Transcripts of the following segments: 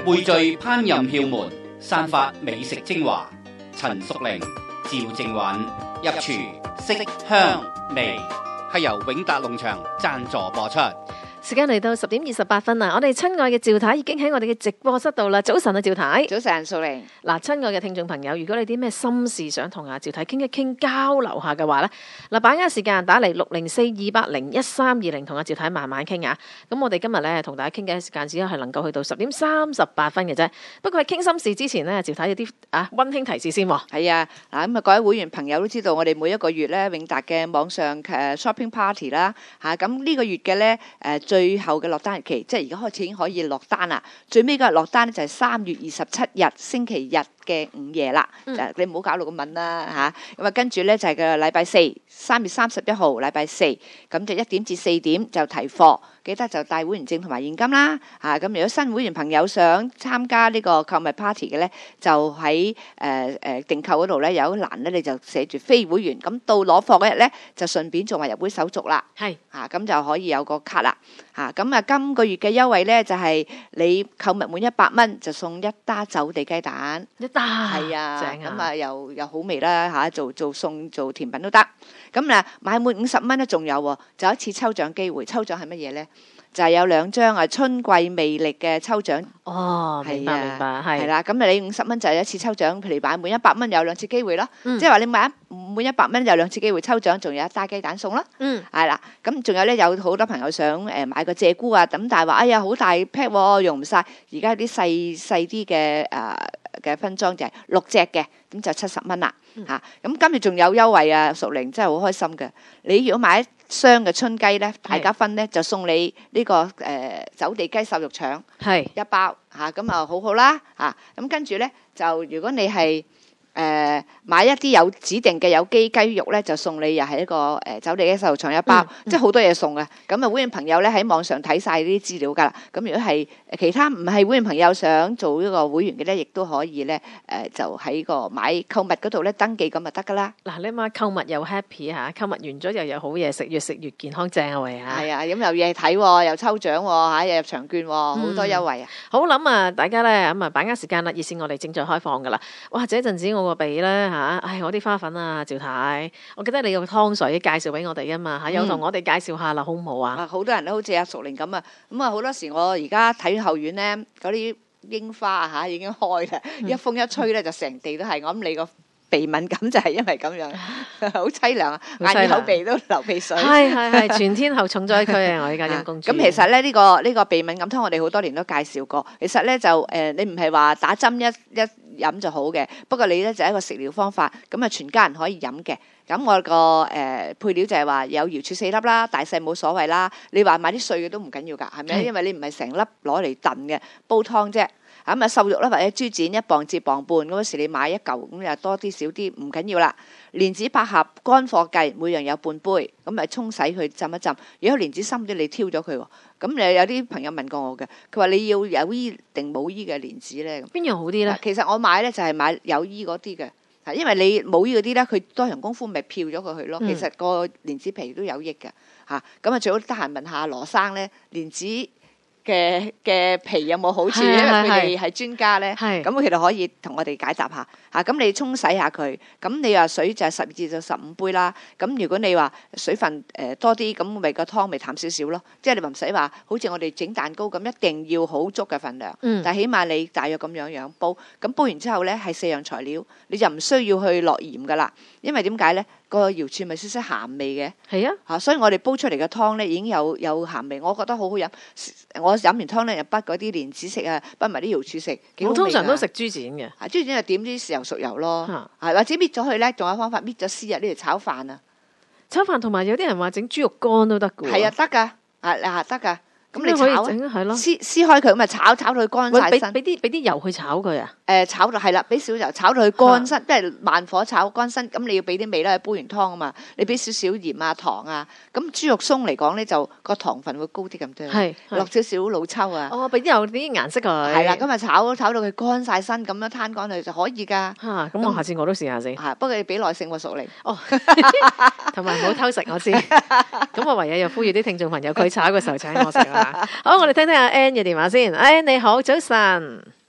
匯聚烹飪竅門，散發美食精華。陳淑玲、趙正韻入廚色香味，係由永達農場贊助播出。 時間嚟到10:28啦，我哋親愛嘅趙太已經喺我哋嘅直播室度啦。早晨啊，趙太。 早晨，淑玲。 嗱，親愛嘅聽眾朋友，如果你啲咩心事想同阿趙太傾一傾、交流下嘅話咧，嗱，把握時間打嚟604-280-1320，同阿趙太慢慢傾啊。咁我哋今日咧同大家傾嘅時間只係能夠去到10:38嘅啫。不過喺傾心事之前咧，趙太有啲溫馨提示先。 係啊，嗱咁啊，各位會員朋友都知道，我哋每一個月咧永達嘅網上shopping party 啦嚇，咁呢個月嘅咧最後嘅落單日期，即係而家開始已經可以落單啦。最尾嗰日落單咧就係3月27日星期日嘅午夜啦。你唔好搞到咁敏啦嚇。咁啊跟住咧就係個禮拜四，3月31號禮拜四，咁就1點至4點就提貨。記得就帶會員證同埋現金啦嚇。咁如果新會員朋友想參加呢個購物 party 嘅咧，就喺訂購嗰度咧有一欄咧，你就寫住非會員。咁到攞貨嗰日咧，就順便做埋入會手續啦。係嚇，咁就可以有個卡啦嚇。咁啊，今個月嘅優惠咧就係你購物滿100蚊就送一打走地雞蛋。一打係啊，正啊。咁啊又好味啦嚇，做餸做甜品都得。咁啊買滿50蚊咧，仲有喎，就有一次抽獎機會。抽獎係乜嘢咧？就係有2張春季魅力嘅抽獎。哦，明白明白，係啦。咁你50蚊就有一次抽獎，譬如買滿100蚊有2次機會咯。即係話你買滿100蚊有2次機會抽獎，仲有一打雞蛋送啦。係啦。咁仲有咧，有好多朋友想買個鷓鴣啊，咁但係話哎呀好大 pack 喎，用唔晒。而家啲細啲嘅分裝就係6隻嘅，咁就70蚊啦嚇。咁今日仲有優惠啊，淑玲真係好開心嘅。你如果買箱嘅春雞咧，大家分咧就送你呢個走地雞瘦肉腸一包嚇，咁啊好好啦嚇。咁跟住咧就如果你係買一啲有指定嘅有機雞肉咧，就送你又係一個走地雞瘦肉腸一包，即係好多嘢送嘅。咁啊會員朋友咧喺網上睇晒呢啲資料㗎啦。咁如果係其他唔係會員朋友想做呢個會員嘅咧，亦都可以咧就喺個買購物嗰度咧登記咁就得㗎啦。 嗱，你買購物又 happy 嚇，購物完咗又有好嘢食，越食越健康正啊喂嚇。係啊，咁有嘢睇喎，又抽獎喎嚇，又入場券喎，好多優惠啊！ 好諗啊，大家咧咁啊把握時間啦，熱線我哋正在開放㗎啦。哇！這陣子我個鼻咧嚇，唉我啲花粉啊，趙太，我記得你個湯水介紹俾我哋啊嘛嚇，有同我哋介紹下啦，好唔好啊？ 好多人都好似阿淑玲咁啊，咁啊好多時我而家睇後院咧嗰啲櫻花啊嚇已經開啦，一風一吹咧就成地都係。我諗你個鼻敏感就係因為咁樣，好凄涼啊！眼耳口鼻都流鼻水。 係全天候重災區啊！我而家陰公豬。 咁其實咧呢個鼻敏感湯我哋好多年都介紹過。其實咧就你唔係話打針一飲就好嘅，不過你咧就係一個食療方法，咁啊全家人可以飲嘅。咁我個配料就係話有瑤柱4粒啦，大細冇所謂啦。你話買啲碎嘅都唔緊要㗎，係咪？因為你唔係成粒攞嚟燉嘅，煲湯啫。咁啊瘦肉啦，或者豬展1磅至1磅半，嗰時你買1嚿咁又多啲少啲唔緊要啦。蓮子百合乾貨計每樣有半杯，咁咪沖洗佢浸一浸。如果蓮子深啲，你挑咗佢喎。咁你有啲朋友問過我嘅，佢話你要有衣定冇衣嘅蓮子咧？ 邊樣好啲咧？ 其實我買咧就係買有衣嗰啲嘅，因為你冇衣嗰啲咧，佢多人功夫咪漂咗佢去咯。其實個蓮子皮都有益嘅嚇。咁啊最好得閒問下羅生咧，蓮子嘅皮有冇好處？因為佢哋係專家咧，咁佢哋可以同我哋解答下嚇。咁你沖洗下佢，咁你話水就係12至15杯啦。咁如果你話水分多啲，咁咪個湯咪淡少少咯。即係你唔使話好似我哋整蛋糕咁，一定要好足嘅份量。但係起碼你大約咁樣煲，咁煲完之後咧係4樣材料，你就唔需要去落鹽噶啦。因為點解咧？個瑤柱咪少少鹹味嘅，係啊，所以我哋煲出嚟嘅湯咧已經有鹹味，我覺得好好飲。我飲完湯咧又滗嗰啲蓮子食啊，滗埋啲瑤柱食。 我通常都食豬展嘅， 豬展就點啲豉油熟油咯，或者搣咗佢咧，仲有方法搣咗絲啊，呢條炒飯啊， 炒飯同埋有啲人話整豬肉乾都得嘅喎， 係啊得㗎，得㗎。咁你可以整係咯， 撕開佢咁啊，炒到佢乾晒身。 俾啲油去炒佢啊？ 炒到係啦，俾少油炒到佢乾身，即係慢火炒乾身。咁你要俾啲味啦，煲完湯啊嘛，你俾少少鹽啊、糖啊。咁豬肉鬆嚟講咧，就個糖分會高啲咁多。係落少少老抽啊。哦， 俾啲有啲顏色佢。 係啦，咁啊炒到佢乾晒身，咁樣攤乾佢就可以㗎。 咁我下次我都試下先。 不過你俾耐性喎，淑玲。哦， 同埋唔好偷食，我知。咁我唯有又呼籲啲聽眾朋友，佢炒嘅時候請我食啊。好，我哋聽聽阿 Ann 嘅電話先。Ann 你好，早晨。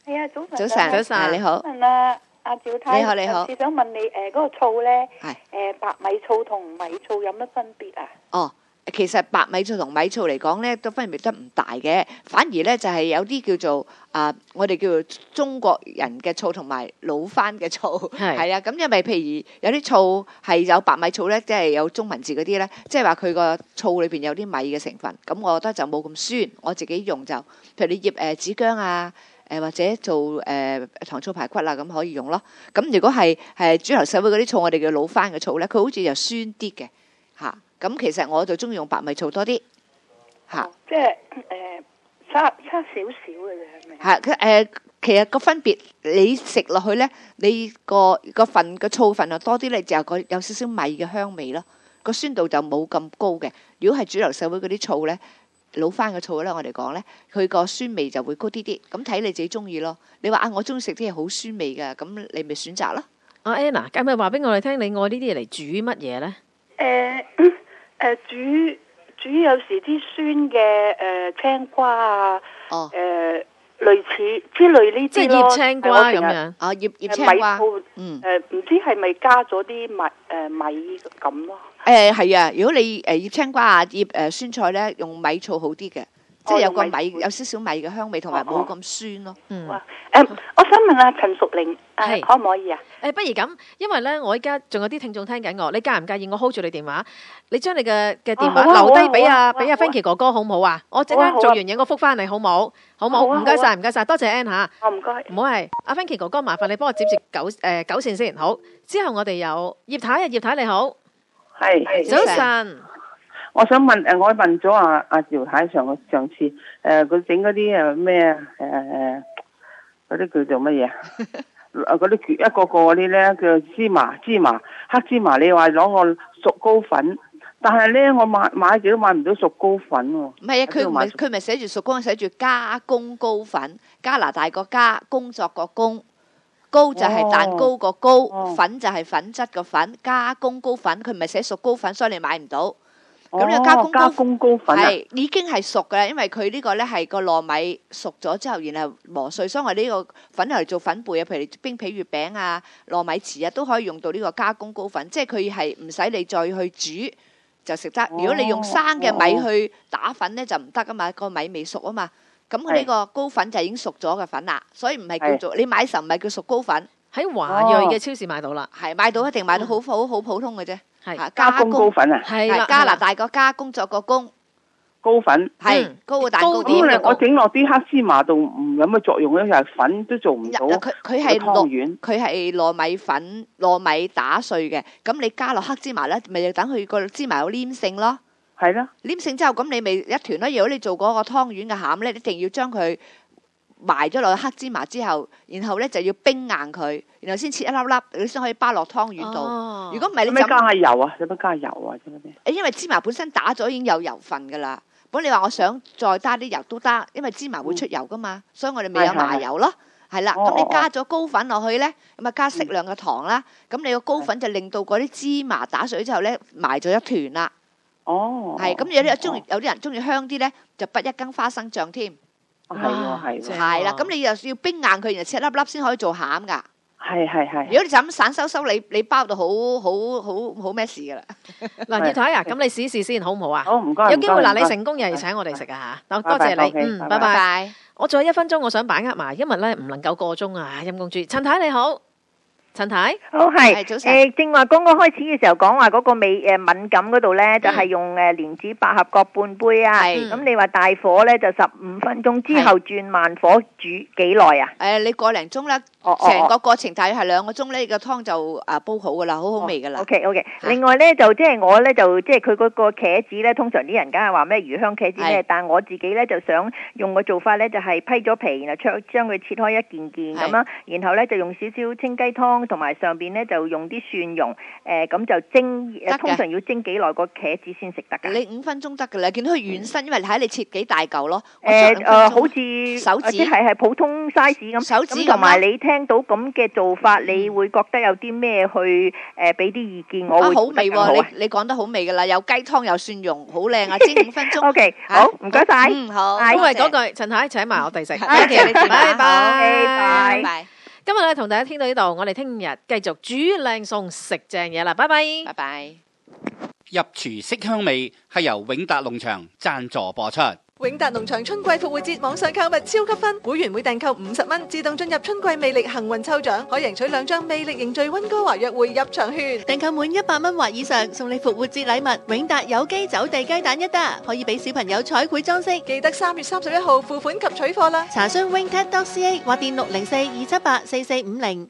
係啊，早晨。 早晨， 早晨你好。 問阿趙太， 你好。 只想問你嗰個醋咧， 係白米醋同米醋有乜分別啊？ 哦，其實白米醋同米醋嚟講咧，都分別得唔大嘅，反而咧就係有啲叫做我哋叫做中國人嘅醋同埋老番嘅醋，係啊，咁因為譬如有啲醋係有白米醋咧，即係有中文字嗰啲咧，即係話佢個醋裏邊有啲米嘅成分，咁我覺得就冇咁酸。我自己用就，譬如你醃紫薑啊。或者做糖醋排骨啦，咁可以用咯。咁如果係主流社會嗰啲醋，我哋叫老番嘅醋咧，佢好似又酸啲嘅嚇。咁其實我就中意用白米醋多啲嚇。 即係差少少嘅啫，係咪？ 係其實個分別，你食落去咧，你個份個醋份又多啲咧，就有少少米嘅香味咯。個酸度就冇咁高嘅。如果係主流社會嗰啲醋咧。老番嘅醋咧，我哋講咧，佢個酸味就會高啲啲，咁睇你自己中意咯。你話我中意食啲嘢好酸味嘅，咁你咪選擇咯。 阿 Anna，咁咪話俾我哋聽，你愛呢啲嘢嚟煮乜嘢咧？ 煮有時啲酸嘅青瓜啊，類似之類呢啲咯， 即係醃青瓜咁樣。 醃青瓜， 唔知係咪加咗啲米咁咯？ 係啊，如果你醃青瓜啊、醃酸菜咧，用米醋好啲嘅，即係有個米有少少米嘅香味，同埋冇咁酸咯。 我想問下陳淑玲，可唔可以啊？ 不如咁，因為咧，我依家仲有啲聽眾聽緊我，你介唔介意我 hold 住你電話？你將你嘅電話留低俾阿 Frankie 哥哥好唔好啊？我陣間做完嘢，我覆翻你好冇？好冇？唔該晒，唔該晒，多謝 Ann 嚇。 唔該。 唔好係阿 Frankie 哥哥，麻煩你幫我接九線先。好，之後我哋有葉太葉太你好。 係早晨。 我想問我問咗阿趙太上次佢整嗰啲咩嗰啲叫做乜嘢嗰啲一個個嗰啲咧叫芝麻黑芝麻，你話攞個熟糕粉，但係咧我買極都買唔到熟糕粉喎。唔係啊，佢咪寫住熟糕，寫住加工糕粉，加拿大個加，工作個工，糕就係蛋糕個糕，粉就係粉質個粉，加工糕粉，佢唔係寫熟糕粉，所以你買唔到。咁呢個加工糕粉係已經係熟嘅啦，因為佢呢個咧係個糯米熟咗之後，然後磨碎，所以我呢個粉嚟做粉貝啊，譬如冰皮月餅啊、糯米糍啊，都可以用到呢個加工糕粉，即係佢係唔使你再去煮就食得。如果你用生嘅米去打粉咧，就唔得噶嘛，個米未熟啊嘛。咁佢呢個糕粉就已經熟咗嘅粉啦，所以唔係叫做你買嘅時候唔係叫熟糕粉， 喺華瑞嘅超市買到啦， 係買到一定買到好普通嘅啫。 係加工糕粉啊， 係加拿大個加工作個工糕粉， 係高個蛋糕點嘅。 我整落啲黑芝麻度唔有乜作用咧，就係粉都做唔到。 佢係糯米粉、糯米打碎嘅，咁你加落黑芝麻咧，咪就等佢個芝麻有黏性咯。 係咯， 黏性之後，咁你咪一團咯。如果你做嗰個湯圓嘅餡咧，一定要將佢埋咗落去黑芝麻之後，然後咧就要冰硬佢，然後先切一粒粒，你先可以包落湯圓度。如果唔係，你就加下油啊？使乜加油啊？ 因為芝麻本身打咗已經有油分噶啦。如果你話我想再加啲油都得，因為芝麻會出油噶嘛，所以我哋咪有麻油咯。係啦，咁你加咗糕粉落去咧，咁啊加適量嘅糖啦，咁你個糕粉就令到嗰啲芝麻打碎之後咧埋咗一團啦。係咁，有啲人中意香啲咧，就滗一羹花生醬添。係啦，咁你又要冰硬佢，然後切粒粒先可以做餡噶。 係。 如果你就咁散收，你包到好咩事噶啦。 嗱，葉太啊，咁你試試先好唔好啊？ 好，唔該。 有機會嗱，你成功又係請我哋食啊嚇！多謝你，拜拜。我仲有1分鐘，我想把握埋，因為咧唔能夠過鐘啊，陰公豬。陳太你好。陳太， 好係，正話剛剛開始嘅時候講話嗰個味敏感嗰度咧，就係用蓮子百合各半杯啊。咁你話大火咧就15分鐘之後轉慢火煮幾耐啊？ 你個零鐘啦，成個過程大約係2個鐘咧，個湯就煲好噶啦，好好味噶啦。 OK。另外咧就即係我咧就即係佢嗰個茄子咧，通常啲人梗係話咩魚香茄子咩，但係我自己咧就想用個做法咧，就係批咗皮，然後將佢切開一件件咁啦，然後咧就用少少清雞湯。同埋上邊咧就用啲蒜蓉，咁就蒸，通常要蒸幾耐個茄子先食得㗎？ 你5分鐘得㗎啦，見到佢軟身，因為睇你切幾大嚿咯。 好似手指，即係普通 size 咁。 手指同埋你聽聽到咁嘅做法，你會覺得有啲咩去俾啲意見？我會好味喎，你講得好味噶啦，有雞湯有蒜蓉，好靚啊！煎5分鐘。 OK， 好，唔該晒。 好。 因為嗰句陳太請埋我哋食。 OK， 拜拜拜。 今日咧同大家傾到呢度，我哋聽日繼續煮靚餸食正嘢啦，拜拜。 拜拜。 入廚色香味係由永達農場贊助播出。 永達農場春季復活節網上購物超級分，會員每訂購50蚊，自動進入春季魅力幸運抽獎，可贏取2張魅力凝聚溫哥華約會入場券。 訂購滿100蚊或以上，送你復活節禮物永達有機走地雞蛋1打，可以俾小朋友彩繪裝飾。 記得3月31號付款及取貨啦。 查詢 wingtat.ca 或電604-278-4450。